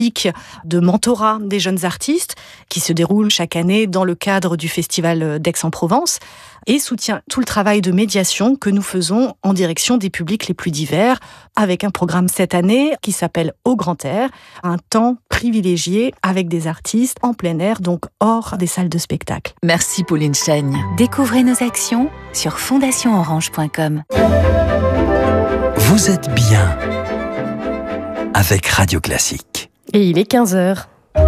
de mentorat des jeunes artistes qui se déroule chaque année dans le cadre du Festival d'Aix-en-Provence et soutient tout le travail de médiation que nous faisons en direction des publics les plus divers avec un programme cette année qui s'appelle Au Grand Air, un temps privilégié avec des artistes en plein air, donc hors des salles de spectacle. Merci Pauline Chaigne. Découvrez nos actions sur fondationorange.com. Vous êtes bien avec Radio Classique. Et il est 15h.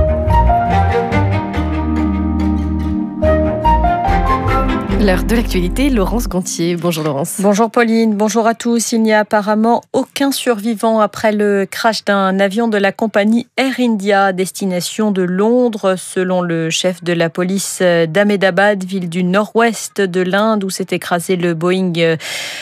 L'heure de l'actualité, Laurence Gontier. Bonjour Laurence. Bonjour Pauline, bonjour à tous. Il n'y a apparemment aucun survivant après le crash d'un avion de la compagnie Air India à destination de Londres, selon le chef de la police d'Ahmedabad, ville du nord-ouest de l'Inde où s'est écrasé le Boeing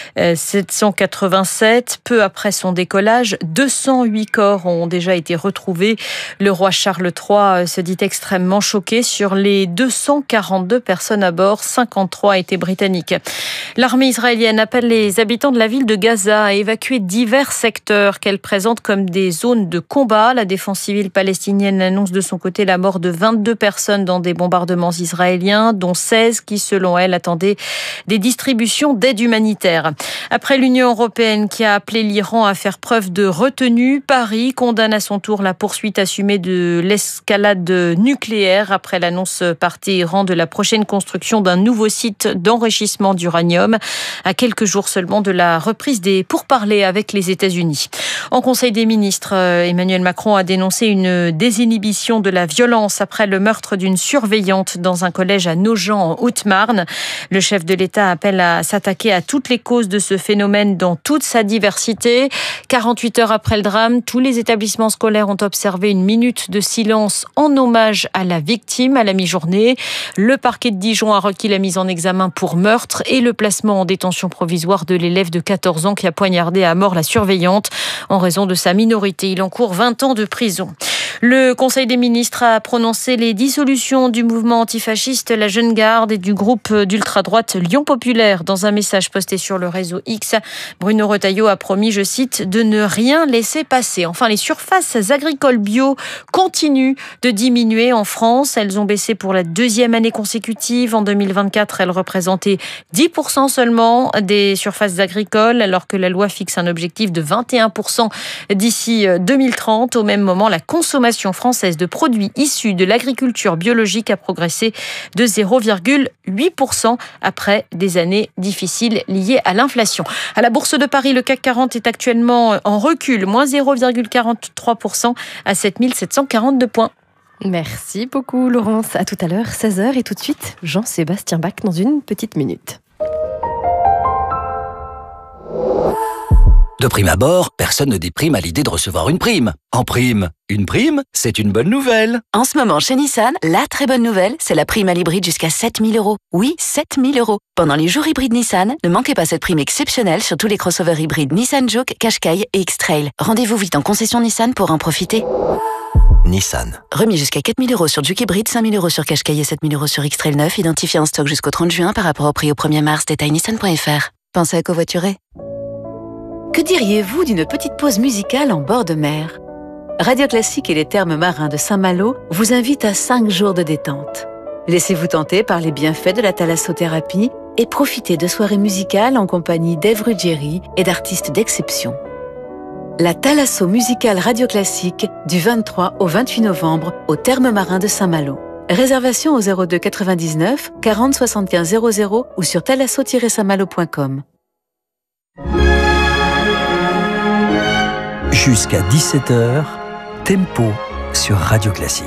787. Peu après son décollage, 208 corps ont déjà été retrouvés. Le roi Charles III se dit extrêmement choqué. Sur les 242 personnes à bord, 53 étaient britanniques. L'armée israélienne appelle les habitants de la ville de Gaza à évacuer divers secteurs qu'elle présente comme des zones de combat. La défense civile palestinienne annonce de son côté la mort de 22 personnes dans des bombardements israéliens, dont 16 qui, selon elle, attendaient des distributions d'aide humanitaire. Après l'Union européenne qui a appelé l'Iran à faire preuve de retenue, Paris condamne à son tour la poursuite assumée de l'escalade nucléaire après l'annonce par Téhéran de la prochaine construction d'un nouveau site d'enrichissement d'uranium, à quelques jours seulement de la reprise des pourparlers avec les États-Unis. En Conseil des ministres, Emmanuel Macron a dénoncé une désinhibition de la violence après le meurtre d'une surveillante dans un collège à Nogent en Haute-Marne. Le chef de l'État appelle à s'attaquer à toutes les causes de ce phénomène dans toute sa diversité. 48 heures après le drame, tous les établissements scolaires ont observé une minute de silence en hommage à la victime à la mi-journée. Le parquet de Dijon a requis la mise en examen pour meurtre et le placement en détention provisoire de l'élève de 14 ans qui a poignardé à mort la surveillante en raison de sa minorité. Il encourt 20 ans de prison. Le Conseil des ministres a prononcé les dissolutions du mouvement antifasciste La Jeune Garde et du groupe d'ultra-droite Lyon Populaire. Dans un message posté sur le réseau X, Bruno Retailleau a promis, je cite, de ne rien laisser passer. Enfin, les surfaces agricoles bio continuent de diminuer en France. Elles ont baissé pour la deuxième année consécutive. En 2024, elles représentaient 10% seulement des surfaces agricoles, alors que la loi fixe un objectif de 21% d'ici 2030. Au même moment, la consommation française de produits issus de l'agriculture biologique a progressé de 0,8% après des années difficiles liées à l'inflation. À la Bourse de Paris, le CAC 40 est actuellement en recul, moins 0,43% à 7742 points. Merci beaucoup Laurence. À tout à l'heure, 16h et tout de suite, Jean-Sébastien Bach dans une petite minute. De prime abord, personne ne déprime à l'idée de recevoir une prime. En prime, une prime, c'est une bonne nouvelle. En ce moment, chez Nissan, la très bonne nouvelle, c'est la prime à l'hybride jusqu'à 7 000 €. Oui, 7 000 €. Pendant les jours hybrides Nissan, ne manquez pas cette prime exceptionnelle sur tous les crossovers hybrides Nissan Juke, Qashqai et X-Trail. Rendez-vous vite en concession Nissan pour en profiter. Nissan. Remis jusqu'à 4 000 € sur Juke hybride, 5 000 € sur Qashqai et 7 000 € sur X-Trail 9, identifié en stock jusqu'au 30 juin par rapport au prix au 1er mars. Détail nissan.fr. Pensez à covoiturer. Que diriez-vous d'une petite pause musicale en bord de mer ? Radio Classique et les thermes marins de Saint-Malo vous invitent à 5 jours de détente. Laissez-vous tenter par les bienfaits de la thalassothérapie et profitez de soirées musicales en compagnie d'Ève Ruggieri et d'artistes d'exception. La Thalasso musicale Radio Classique du 23 au 28 novembre aux thermes marins de Saint-Malo. Réservation au 02 99 40 75 00 ou sur thalasso-saintmalo.com. Jusqu'à 17h, Tempo sur Radio Classique.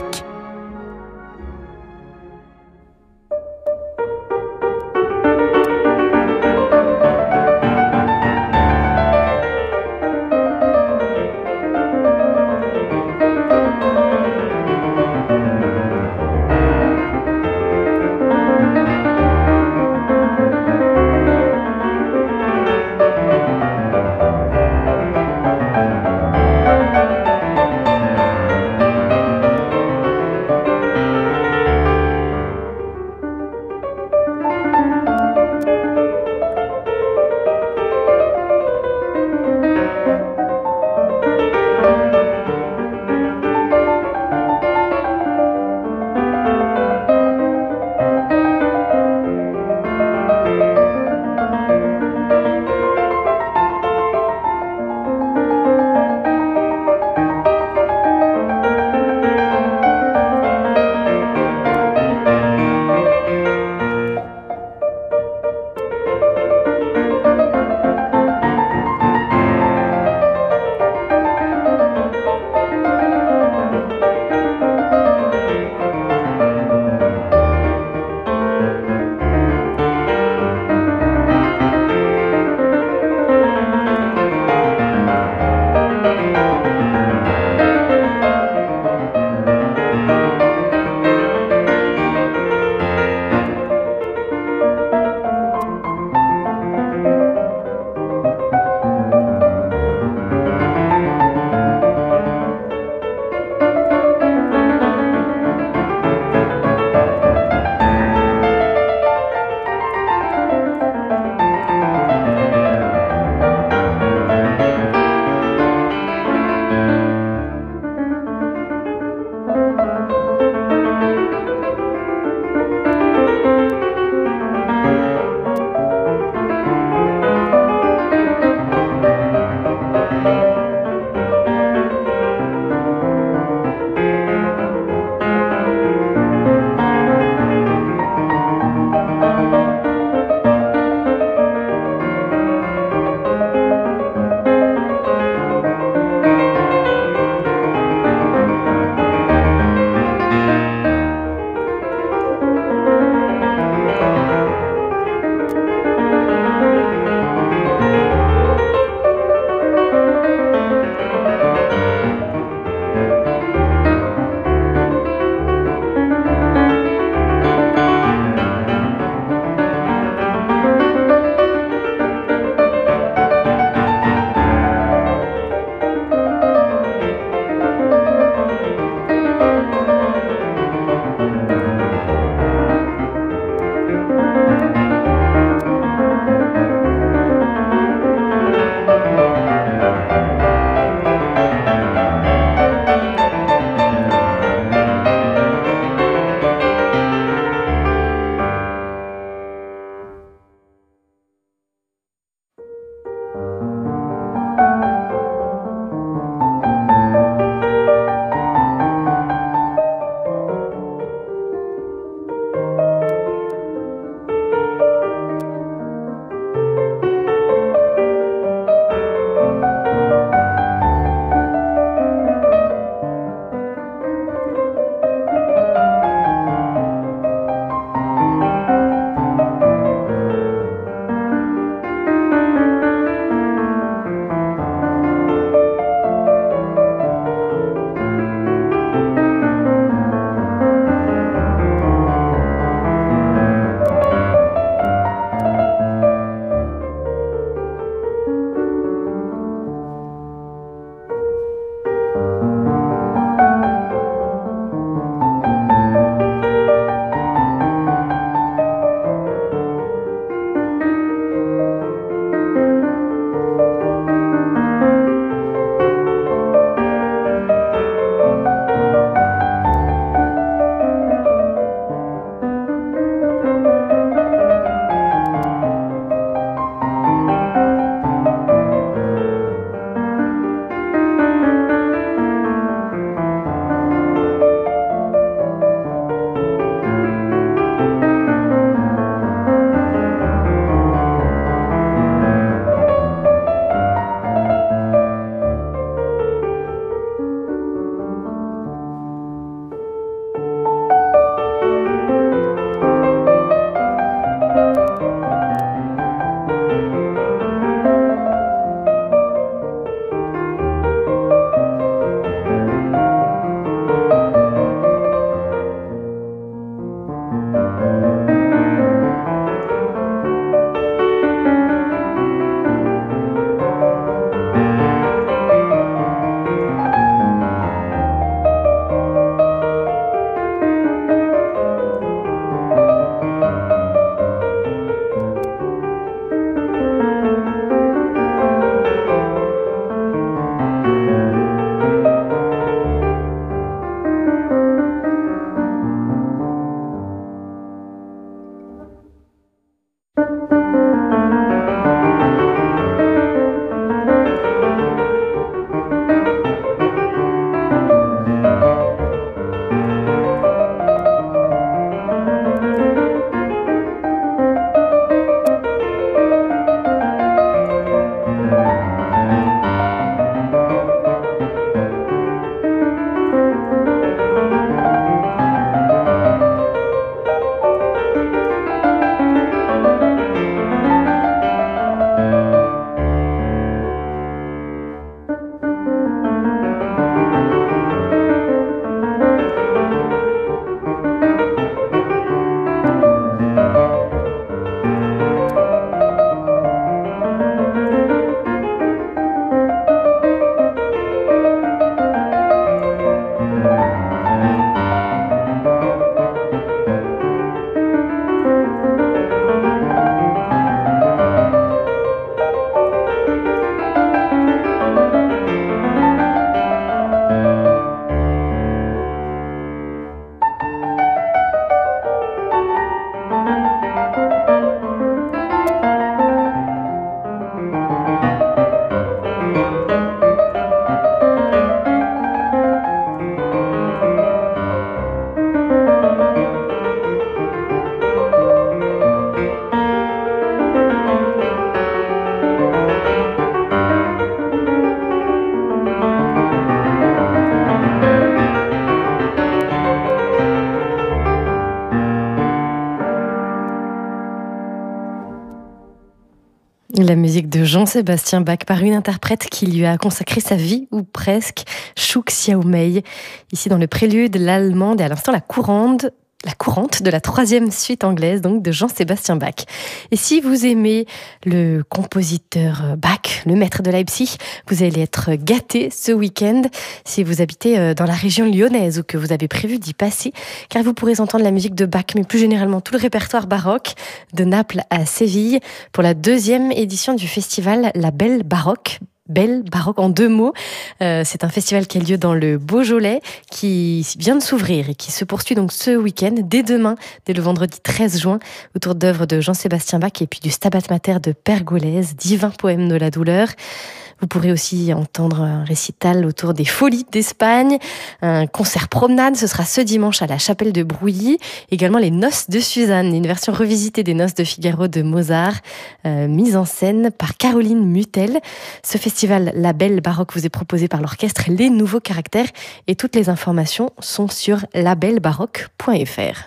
La musique de Jean-Sébastien Bach par une interprète qui lui a consacré sa vie, ou presque, Chouk Xiaomei. Ici dans le prélude, l'allemande et à l'instant la courante de la 3e suite anglaise, donc de Jean-Sébastien Bach. Et si vous aimez le compositeur Bach, le maître de Leipzig, vous allez être gâté ce week-end si vous habitez dans la région lyonnaise ou que vous avez prévu d'y passer, car vous pourrez entendre la musique de Bach, mais plus généralement tout le répertoire baroque, de Naples à Séville, pour la 2e édition du festival La Belle Baroque. Belle Baroque en 2 mots. C'est un festival qui a lieu dans le Beaujolais, qui vient de s'ouvrir et qui se poursuit donc ce week-end, dès demain, dès le vendredi 13 juin, autour d'œuvres de Jean-Sébastien Bach et puis du Stabat Mater de Pergolèse, divin poème de la douleur. Vous pourrez aussi entendre un récital autour des Folies d'Espagne, un concert promenade, ce sera ce dimanche à la Chapelle de Brouilly, également les Noces de Suzanne, une version revisitée des Noces de Figaro de Mozart, mise en scène par Caroline Mutel. Ce festival La Belle Baroque vous est proposé par l'orchestre Les Nouveaux Caractères et toutes les informations sont sur labellebaroque.fr.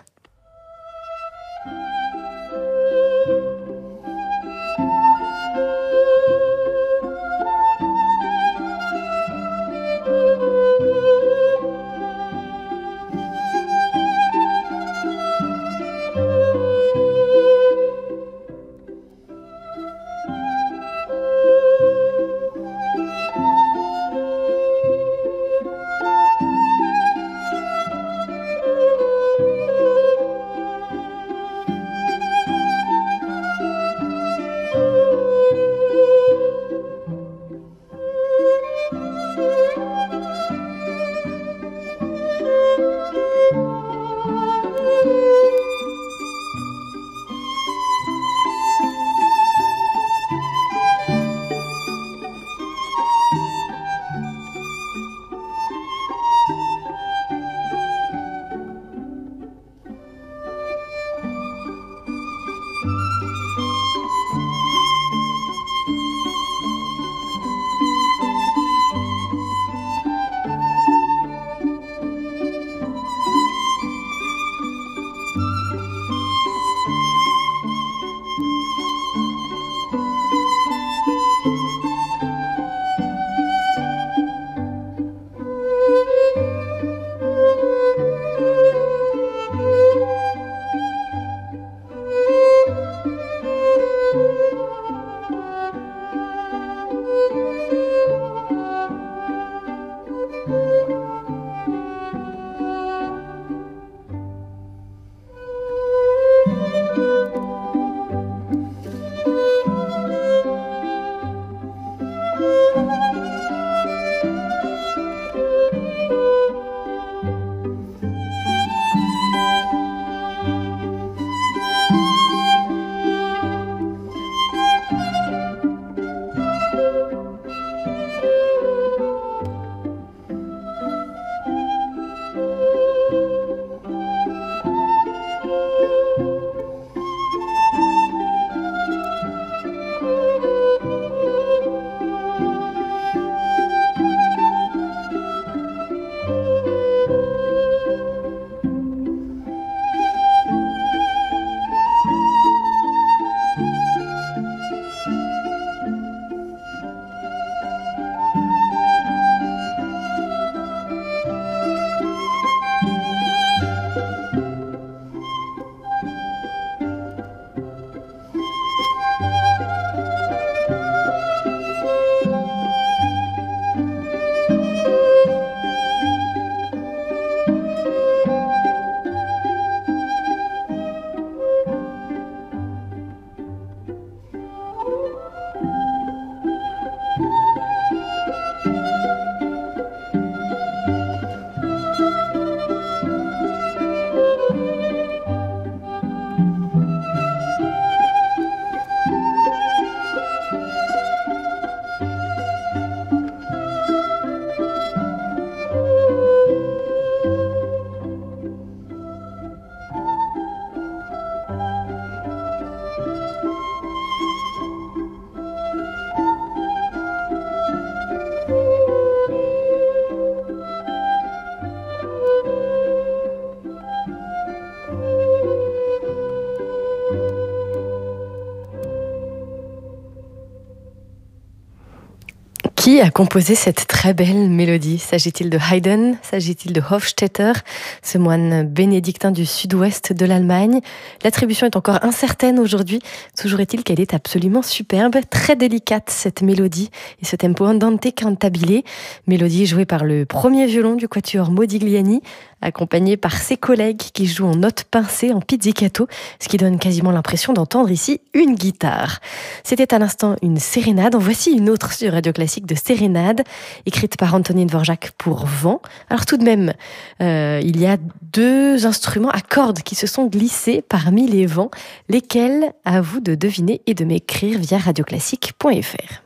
Qui a composé cette très belle mélodie? S'agit-il de Haydn? S'agit-il de Hofstetter, ce moine bénédictin du sud-ouest de l'Allemagne? L'attribution est encore incertaine aujourd'hui. Toujours est-il qu'elle est absolument superbe, très délicate cette mélodie et ce tempo andante cantabile. Mélodie jouée par le premier violon du quatuor Modigliani, accompagné par ses collègues qui jouent en notes pincées, en pizzicato, ce qui donne quasiment l'impression d'entendre ici une guitare. C'était à l'instant une sérénade. En voici une autre sur Radio Classique de sérénade, écrite par Antonin Dvorak pour vent. Alors tout de même, il y a 2 instruments à cordes qui se sont glissés parmi les vents. Lesquels? À vous de deviner et de m'écrire via radioclassique.fr.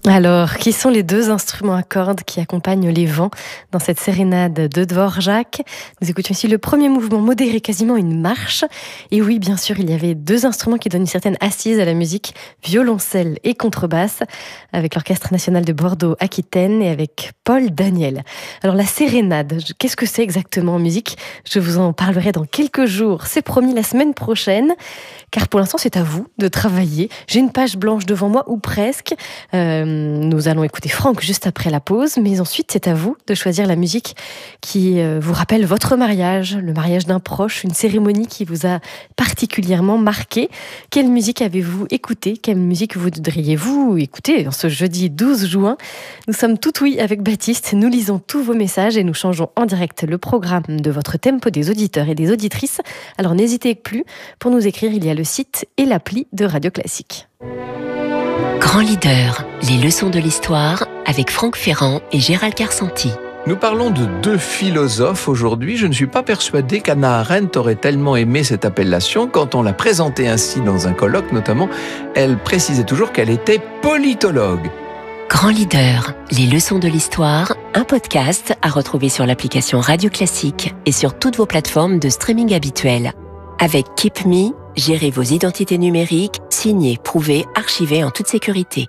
Alors, qui sont les deux instruments à cordes qui accompagnent les vents dans cette sérénade de Dvorak? Nous écoutions ici le premier mouvement modéré, quasiment une marche. Et oui, bien sûr, il y avait deux instruments qui donnent une certaine assise à la musique, violoncelle et contrebasse, avec l'Orchestre national de Bordeaux-Aquitaine et avec Paul Daniel. Alors, la sérénade, qu'est-ce que c'est exactement en musique? Je vous en parlerai dans quelques jours, c'est promis, la semaine prochaine. Car pour l'instant, c'est à vous de travailler. J'ai une page blanche devant moi, ou presque. Nous allons écouter Franck juste après la pause, mais ensuite, c'est à vous de choisir la musique qui vous rappelle votre mariage, le mariage d'un proche, une cérémonie qui vous a particulièrement marqué. Quelle musique avez-vous écouté? Quelle musique voudriez-vous écouter en ce jeudi 12 juin? Nous sommes tout oui avec Baptiste. Nous lisons tous vos messages et nous changeons en direct le programme de votre tempo des auditeurs et des auditrices. Alors n'hésitez plus, pour nous écrire, il y a le site et l'appli de Radio Classique. Grand leader, les leçons de l'histoire avec Franck Ferrand et Gérald Carsanti. Nous parlons de deux philosophes aujourd'hui. Je ne suis pas persuadé qu'Hannah Arendt aurait tellement aimé cette appellation. Quand on l'a présentée ainsi dans un colloque notamment, elle précisait toujours qu'elle était politologue. Grand leader, les leçons de l'histoire, un podcast à retrouver sur l'application Radio Classique et sur toutes vos plateformes de streaming habituelles. Avec Keep Me, gérez vos identités numériques, signez, prouvez, archivez en toute sécurité.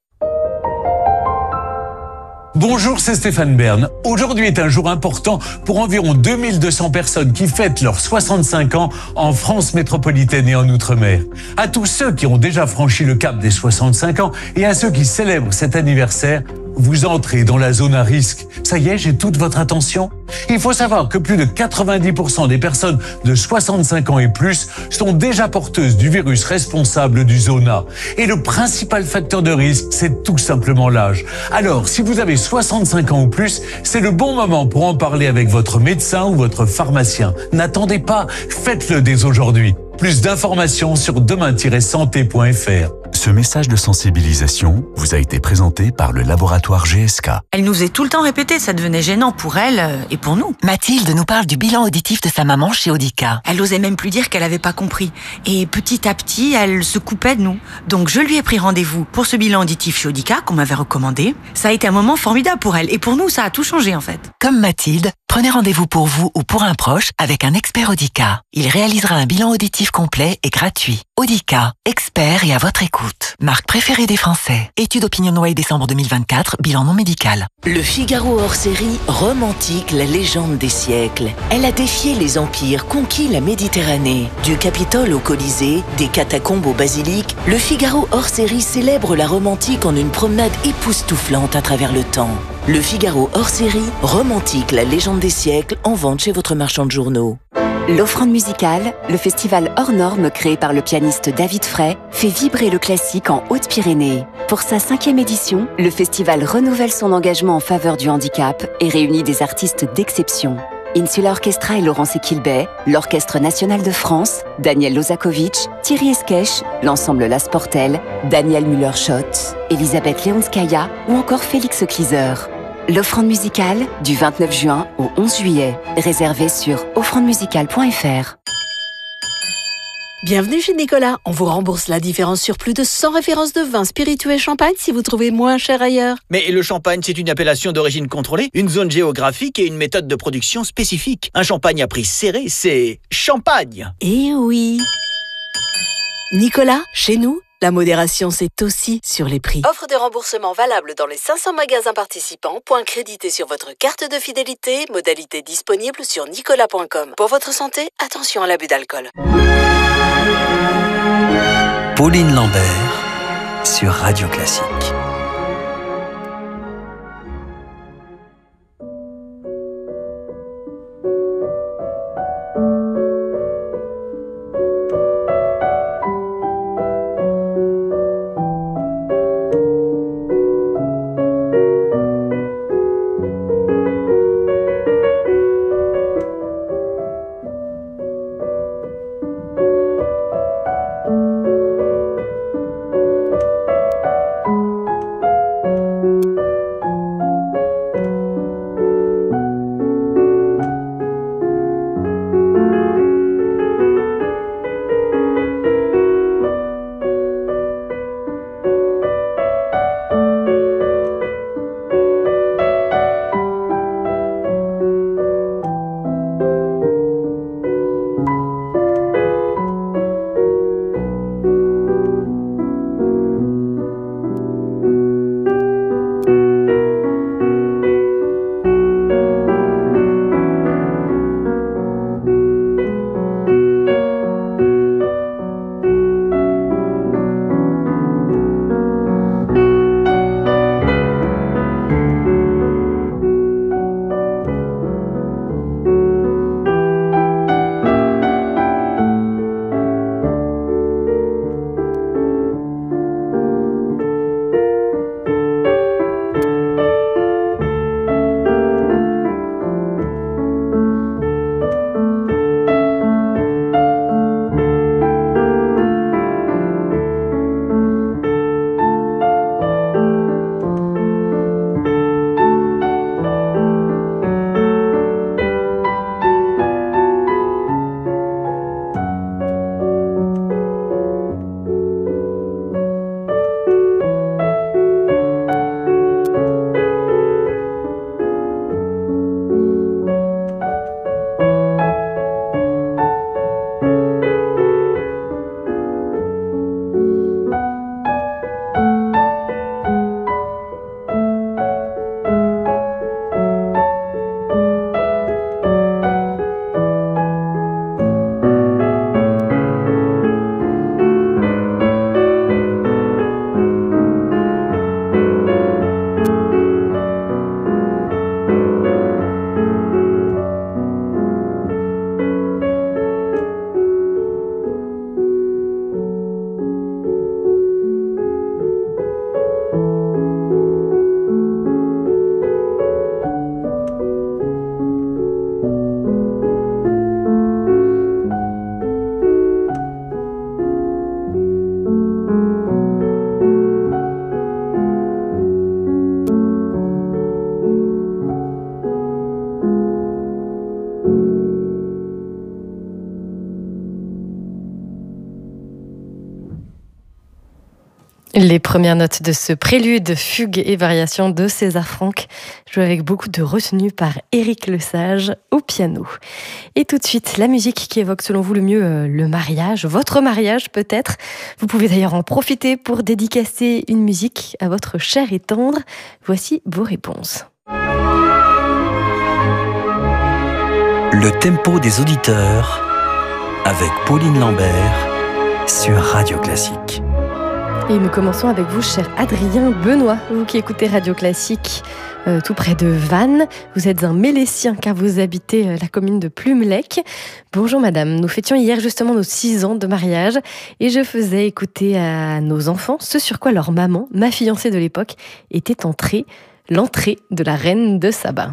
Bonjour, c'est Stéphane Bern. Aujourd'hui est un jour important pour environ 2200 personnes qui fêtent leurs 65 ans en France métropolitaine et en Outre-mer. À tous ceux qui ont déjà franchi le cap des 65 ans et à ceux qui célèbrent cet anniversaire, vous entrez dans la zone à risque. Ça y est, j'ai toute votre attention. Il faut savoir que plus de 90% des personnes de 65 ans et plus sont déjà porteuses du virus responsable du zona. Et le principal facteur de risque, c'est tout simplement l'âge. Alors, si vous avez 65 ans ou plus, c'est le bon moment pour en parler avec votre médecin ou votre pharmacien. N'attendez pas, faites-le dès aujourd'hui. Plus d'informations sur demain-santé.fr. Ce message de sensibilisation vous a été présenté par le laboratoire GSK. Elle nous est tout le temps répétée, ça devenait gênant pour elle et pour nous. Mathilde nous parle du bilan auditif de sa maman chez Audica. Elle osait même plus dire qu'elle avait pas compris. Et petit à petit, elle se coupait de nous. Donc je lui ai pris rendez-vous pour ce bilan auditif chez Audica qu'on m'avait recommandé. Ça a été un moment formidable pour elle. Et pour nous, ça a tout changé en fait. Comme Mathilde, prenez rendez-vous pour vous ou pour un proche avec un expert Audica. Il réalisera un bilan auditif complet et gratuit. Audica, expert et à votre écoute. Marque préférée des Français. Étude OpinionWay décembre 2024, bilan non médical. Le Figaro hors série romantique la légende des siècles. Elle a défié les empires, conquis la Méditerranée. Du Capitole au Colisée, des catacombes au basilic, le Figaro hors série célèbre la romantique en une promenade époustouflante à travers le temps. Le Figaro hors série romantique la légende des siècles en vente chez votre marchand de journaux. L'Offrande musicale, le festival hors norme créé par le pianiste David Fray, fait vibrer le classique en Haute-Pyrénées. Pour sa 5e édition, le festival renouvelle son engagement en faveur du handicap et réunit des artistes d'exception. Insula Orchestra et Laurence Equilbet, l'Orchestre national de France, Daniel Lozakovic, Thierry Esquèche, l'ensemble Las Portelles, Daniel Müller-Schott, Elisabeth Leonskaya ou encore Félix Kliser. L'Offrande musicale, du 29 juin au 11 juillet. Réservée sur offrandemusicale.fr. Bienvenue chez Nicolas. On vous rembourse la différence sur plus de 100 références de vins, spiritueux et champagne si vous trouvez moins cher ailleurs. Mais le champagne, c'est une appellation d'origine contrôlée, une zone géographique et une méthode de production spécifique. Un champagne à prix serré, c'est champagne. Eh oui. Nicolas, chez nous, la modération, c'est aussi sur les prix. Offre de remboursement valable dans les 500 magasins participants. Points crédités sur votre carte de fidélité. Modalité disponible sur nicolas.com. Pour votre santé, attention à l'abus d'alcool. Pauline Lambert sur Radio Classique. Les premières notes de ce prélude, fugue et variation de César Franck, joué avec beaucoup de retenue par Éric Lesage au piano. Et tout de suite, la musique qui évoque selon vous le mieux le mariage, votre mariage peut-être. Vous pouvez d'ailleurs en profiter pour dédicacer une musique à votre cher et tendre. Voici vos réponses. Le tempo des auditeurs avec Pauline Lambert sur Radio Classique. Et nous commençons avec vous, cher Adrien Benoît, vous qui écoutez Radio Classique tout près de Vannes. Vous êtes un Mélécien car vous habitez la commune de Plumelec. Bonjour madame, nous fêtions hier justement nos 6 ans de mariage et je faisais écouter à nos enfants ce sur quoi leur maman, ma fiancée de l'époque, était l'entrée de la reine de Saba.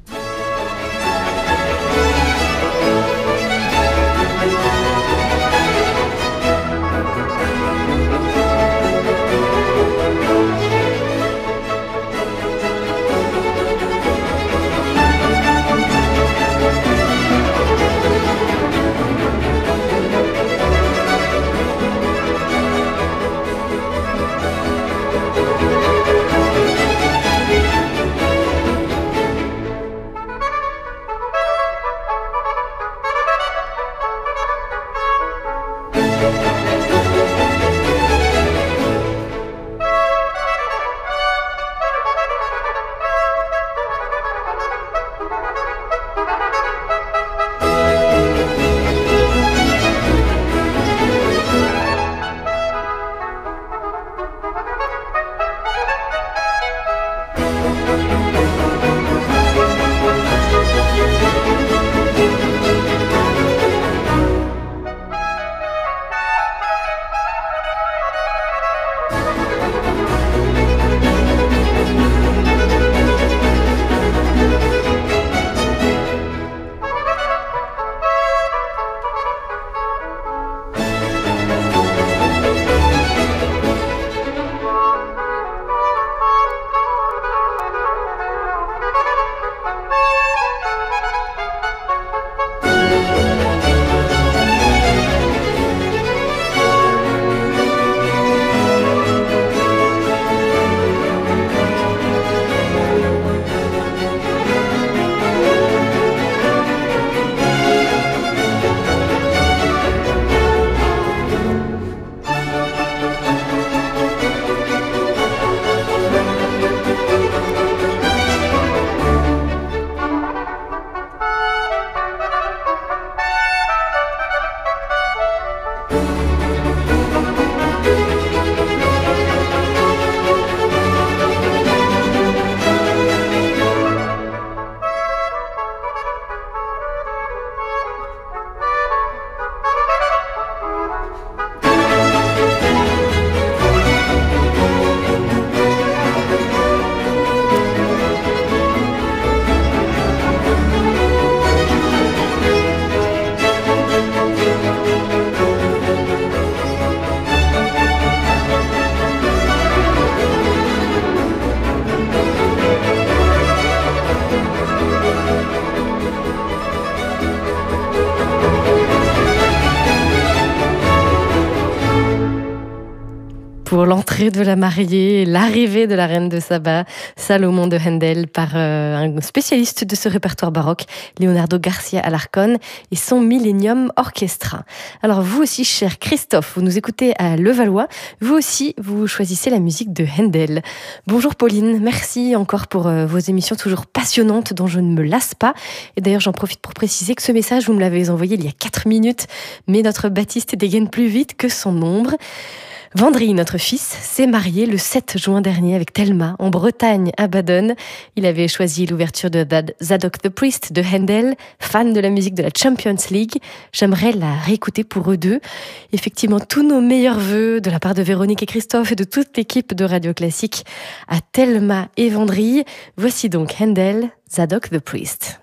Pour l'entrée de la mariée, l'arrivée de la reine de Saba, Salomon de Handel, par un spécialiste de ce répertoire baroque, Leonardo Garcia Alarcón, et son Millennium Orchestra. Alors vous aussi, cher Christophe, vous nous écoutez à Levallois, vous aussi, vous choisissez la musique de Handel. Bonjour Pauline, merci encore pour vos émissions toujours passionnantes dont je ne me lasse pas. Et d'ailleurs, j'en profite pour préciser que ce message, vous me l'avez envoyé il y a 4 minutes, mais notre Baptiste dégaine plus vite que son ombre. Vendry, notre fils, s'est marié le 7 juin dernier avec Thelma, en Bretagne, à Baden. Il avait choisi l'ouverture de Zadok the Priest de Handel, fan de la musique de la Champions League. J'aimerais la réécouter pour eux deux. Effectivement, tous nos meilleurs vœux de la part de Véronique et Christophe et de toute l'équipe de Radio Classique à Thelma et Vendry. Voici donc Handel, Zadok the Priest.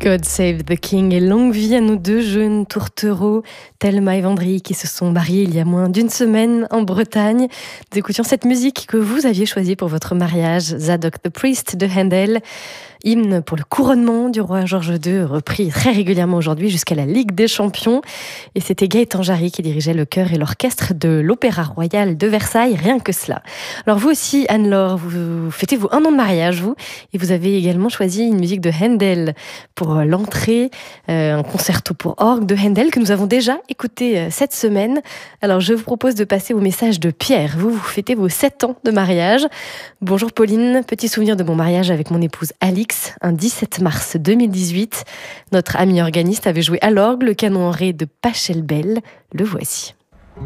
God Save the King et longue vie à nos deux jeunes tourtereaux, Thelma et Vendry, qui se sont mariés il y a moins d'une semaine en Bretagne. Nous écoutions cette musique que vous aviez choisie pour votre mariage, Zadok the Priest de Handel. Hymne pour le couronnement du roi Georges II, repris très régulièrement aujourd'hui jusqu'à la Ligue des Champions. Et c'était Gaëtan Jarry qui dirigeait le chœur et l'orchestre de l'Opéra Royal de Versailles, rien que cela. Alors vous aussi, Anne-Laure, vous fêtez un an de mariage, vous, et vous avez également choisi une musique de Handel pour l'entrée, un concerto pour orgue de Handel que nous avons déjà écouté cette semaine. Alors je vous propose de passer au message de Pierre. Vous fêtez vos 7 ans de mariage. Bonjour Pauline, petit souvenir de mon mariage avec mon épouse Alix, un 17 mars 2018. Notre ami organiste avait joué à l'orgue le canon en ré de Pachelbel. Le voici.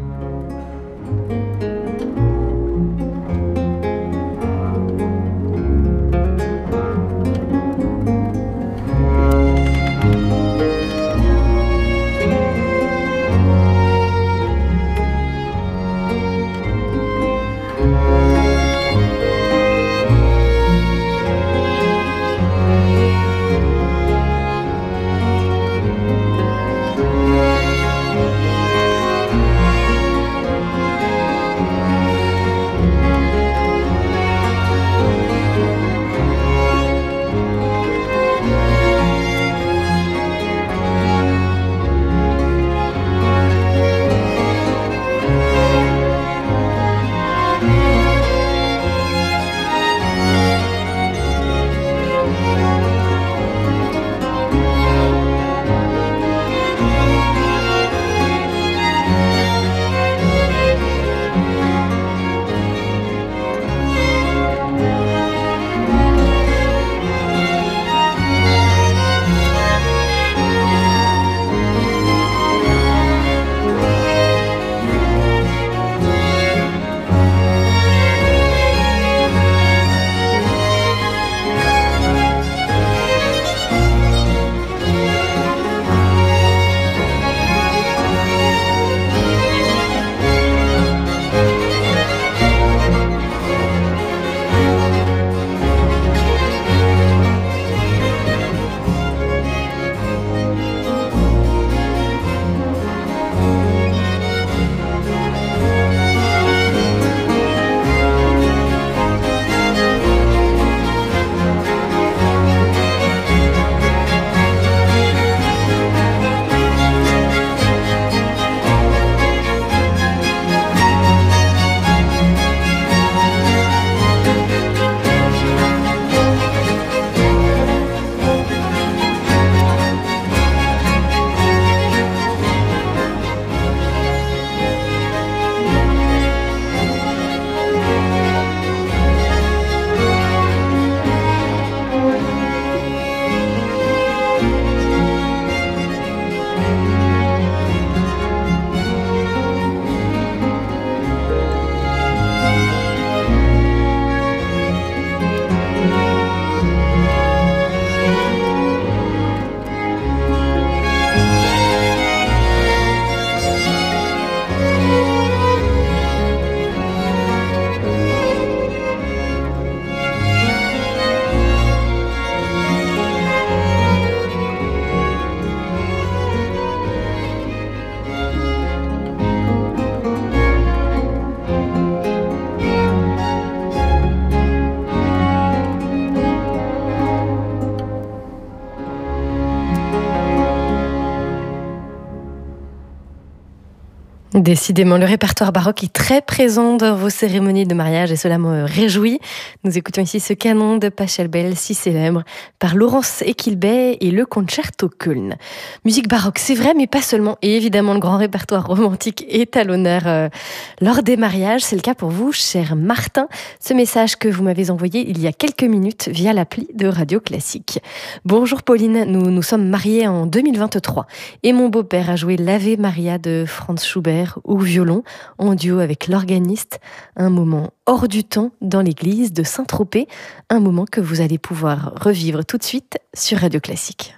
Décidément, le répertoire baroque est très présent dans vos cérémonies de mariage et cela me réjouit. Nous écoutons ici ce canon de Pachelbel, si célèbre, par Laurence Equilbet et le Concerto Köln. Musique baroque, c'est vrai, mais pas seulement. Et évidemment, le grand répertoire romantique est à l'honneur lors des mariages. C'est le cas pour vous, cher Martin. Ce message que vous m'avez envoyé il y a quelques minutes via l'appli de Radio Classique. Bonjour Pauline, nous sommes mariés en 2023 et mon beau-père a joué l'Ave Maria de Franz Schubert au violon, en duo avec l'organiste. Un moment hors du temps dans l'église de Saint-Tropez. Un moment que vous allez pouvoir revivre tout de suite sur Radio Classique.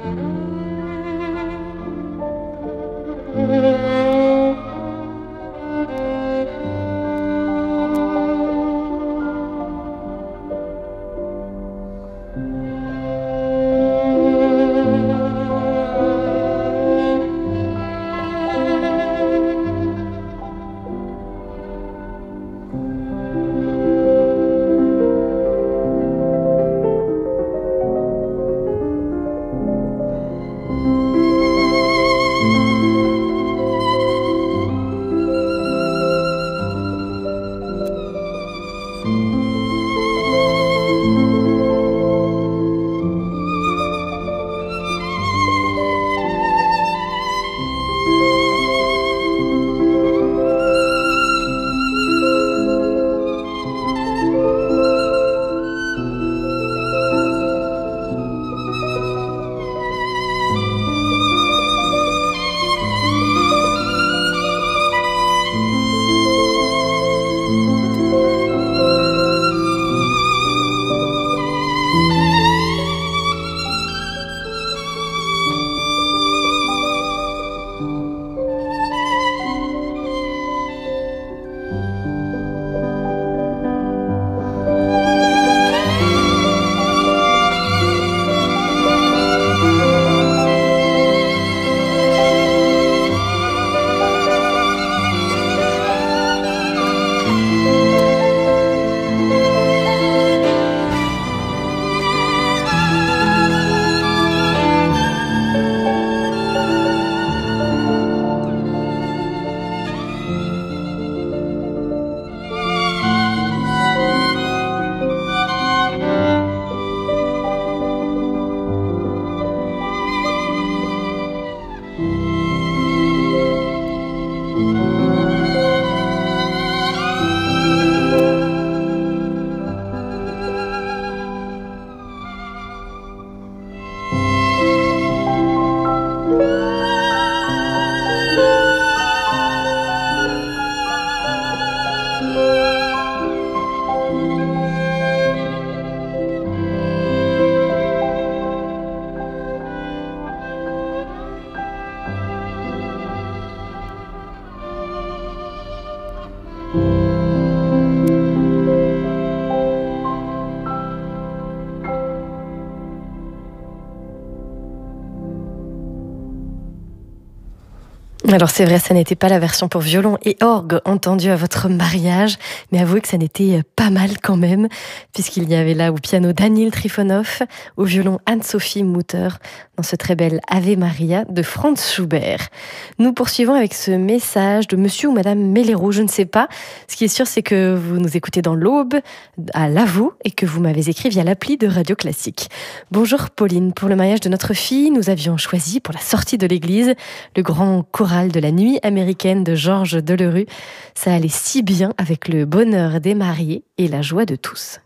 Alors c'est vrai, ça n'était pas la version pour violon et orgue entendue à votre mariage, mais avouez que ça n'était pas mal quand même, puisqu'il y avait là au piano Daniel Trifonov, au violon Anne-Sophie Mutter, dans ce très bel Ave Maria de Franz Schubert. Nous poursuivons avec ce message de monsieur ou madame Melero, je ne sais pas. Ce qui est sûr, c'est que vous nous écoutez dans l'Aube, à Lavaux, et que vous m'avez écrit via l'appli de Radio Classique. Bonjour Pauline, pour le mariage de notre fille, nous avions choisi pour la sortie de l'église le grand choral de la nuit américaine de Georges Delerue. Ça allait si bien avec le bonheur des mariés et la joie de tous.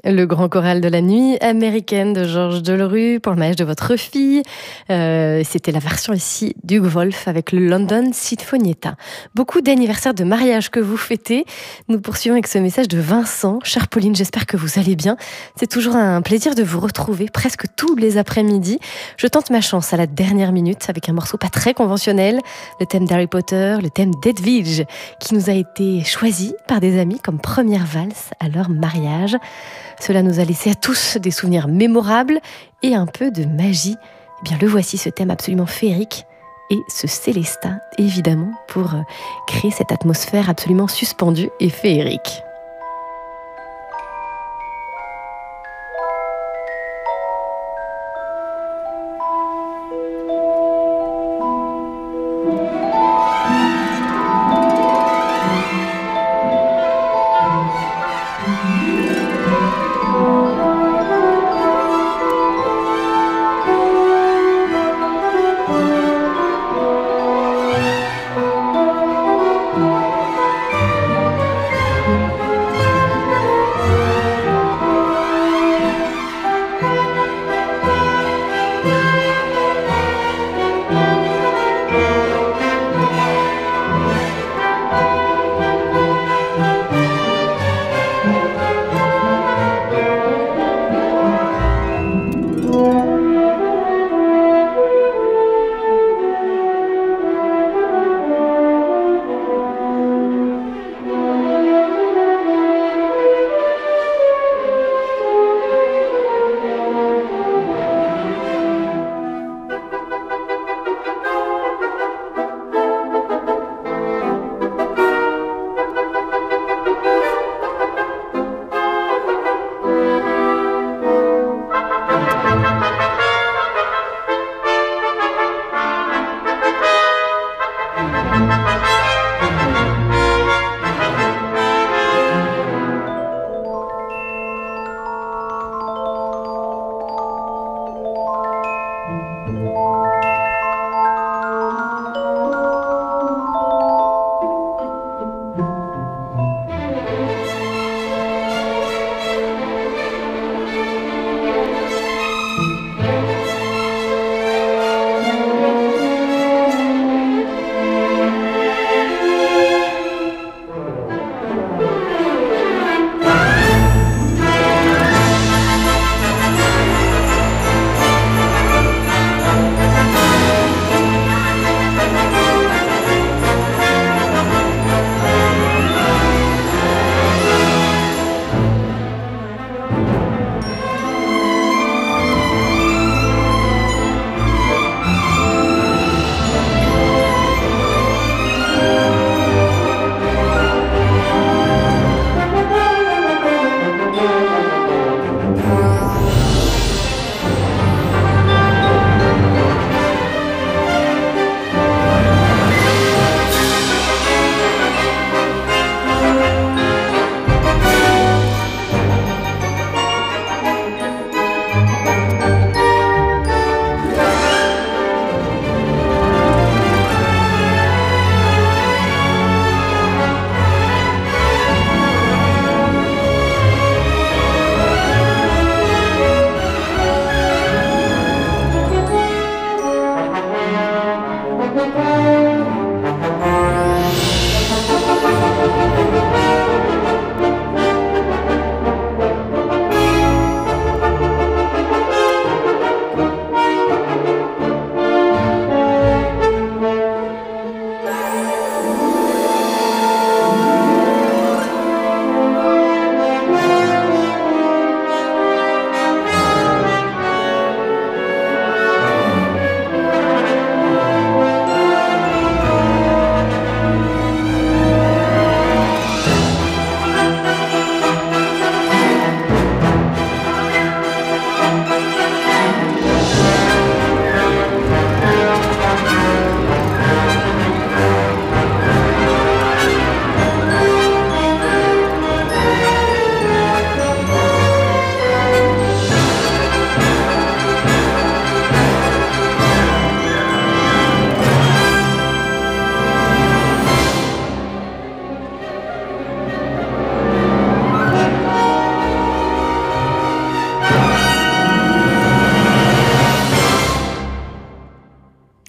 Le grand choral de la nuit américaine de Georges Delerue pour le mariage de votre fille. C'était la version ici d'Hugues Wolf avec le London Sinfonietta. Beaucoup d'anniversaires de mariage que vous fêtez. Nous poursuivons avec ce message de Vincent. Chère Pauline, j'espère que vous allez bien. C'est toujours un plaisir de vous retrouver presque tous les après-midi. Je tente ma chance à la dernière minute avec un morceau pas très conventionnel, le thème d'Harry Potter, le thème d'Edwige, qui nous a été choisi par des amis comme première valse à leur mariage. Cela nous a laissé à tous des souvenirs mémorables et un peu de magie. Eh bien, le voici, ce thème absolument féerique et ce Célestat, évidemment, pour créer cette atmosphère absolument suspendue et féerique.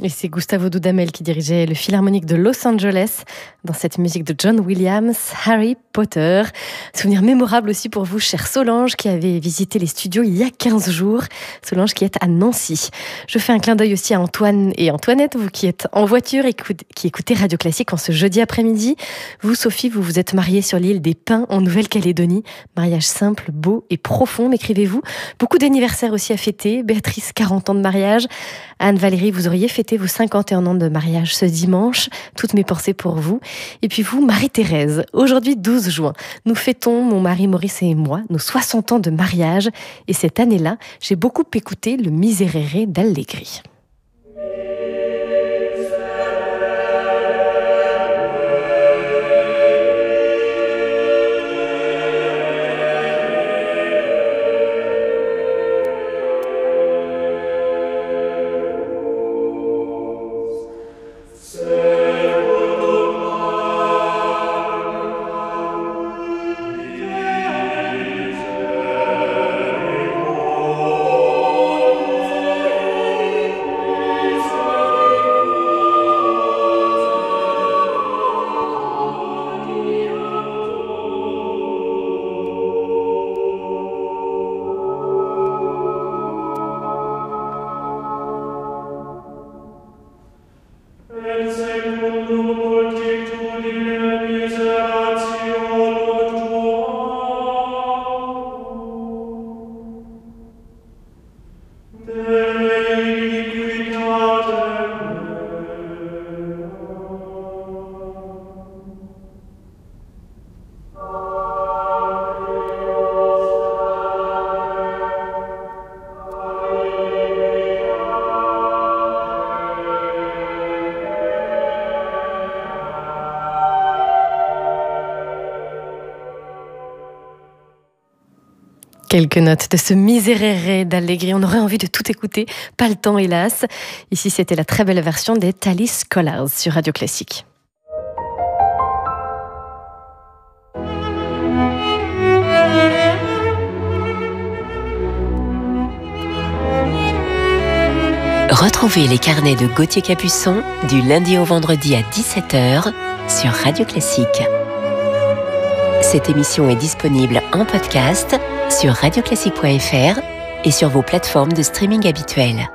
Et c'est Gustavo Dudamel qui dirigeait le Philharmonique de Los Angeles dans cette musique de John Williams, Harry Potter. Souvenir mémorable aussi pour vous, chère Solange, qui avait visité les studios il y a 15 jours. Solange qui est à Nancy. Je fais un clin d'œil aussi à Antoine et Antoinette, vous qui êtes en voiture et qui écoutez Radio Classique en ce jeudi après-midi. Vous, Sophie, vous vous êtes mariée sur l'île des Pins en Nouvelle-Calédonie. Mariage simple, beau et profond, m'écrivez-vous. Beaucoup d'anniversaires aussi à fêter. Béatrice, 40 ans de mariage. Anne-Valérie, vous auriez fêté vos 51 ans de mariage ce dimanche. Toutes mes pensées pour vous. Et puis vous, Marie-Thérèse, aujourd'hui 12 juin, nous fêtons, mon mari Maurice et moi, nos 60 ans de mariage. Et cette année-là, j'ai beaucoup écouté le Miserere d'Allegri. Quelques notes de ce Miserere d'Allegri. On aurait envie de tout écouter, pas le temps hélas. Ici, c'était la très belle version des Thalys Scholars sur Radio Classique. Retrouvez les carnets de Gauthier Capuçon du lundi au vendredi à 17h sur Radio Classique. Cette émission est disponible en podcast sur radioclassique.fr et sur vos plateformes de streaming habituelles.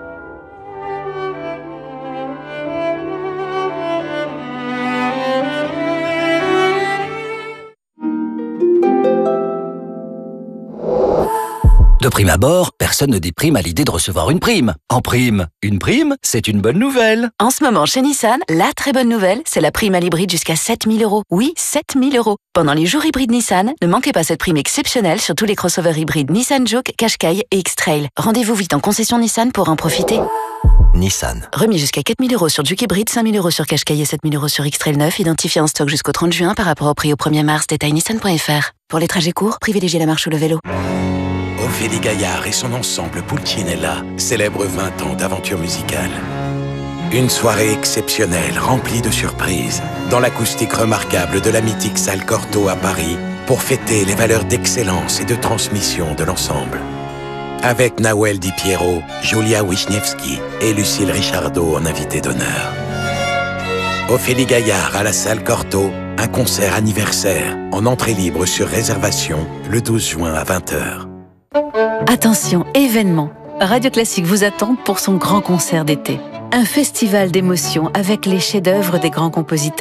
De prime abord, personne ne déprime à l'idée de recevoir une prime. En prime, une prime, c'est une bonne nouvelle. En ce moment, chez Nissan, la très bonne nouvelle, c'est la prime à l'hybride jusqu'à 7 000 €. Oui, 7 000 €. Pendant les jours hybrides Nissan, ne manquez pas cette prime exceptionnelle sur tous les crossovers hybrides Nissan Juke, Qashqai et X-Trail. Rendez-vous vite en concession Nissan pour en profiter. Nissan. Remis jusqu'à 4 000 € sur Juke hybride, 5 000 € sur Qashqai et 7 000 € sur X-Trail 9, identifié en stock jusqu'au 30 juin par rapport au prix au 1er mars. Détail nissan.fr. Pour les trajets courts, privilégiez la marche ou le vélo. Ophélie Gaillard et son ensemble Pulcinella célèbrent 20 ans d'aventure musicale. Une soirée exceptionnelle, remplie de surprises, dans l'acoustique remarquable de la mythique salle Cortot à Paris, pour fêter les valeurs d'excellence et de transmission de l'ensemble. Avec Nawel Di Piero, Julia Wisniewski et Lucille Richardot en invité d'honneur. Ophélie Gaillard à la salle Cortot, un concert anniversaire, en entrée libre sur réservation, le 12 juin à 20h. Attention, événement. Radio Classique vous attend pour son grand concert d'été. Un festival d'émotions avec les chefs-d'œuvre des grands compositeurs.